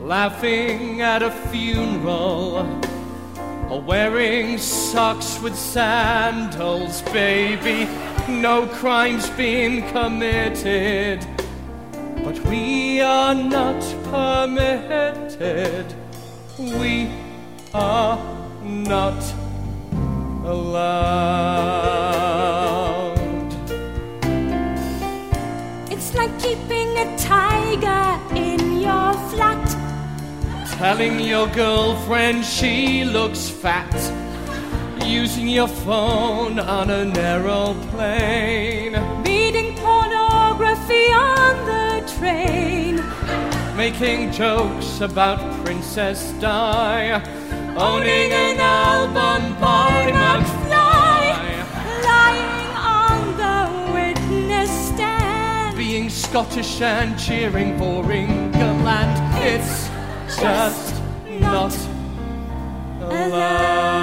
laughing at a funeral, or wearing socks with sandals, baby. No crime's been committed, but we are not permitted. We are not allowed. It's like keeping a tiger in your flat, telling your girlfriend she looks fat, using your phone on an aeroplane, reading pornography on the train, making jokes about Princess Di, owning an album by McFly, lying on the witness stand, being Scottish and cheering for England. It's just not allowed.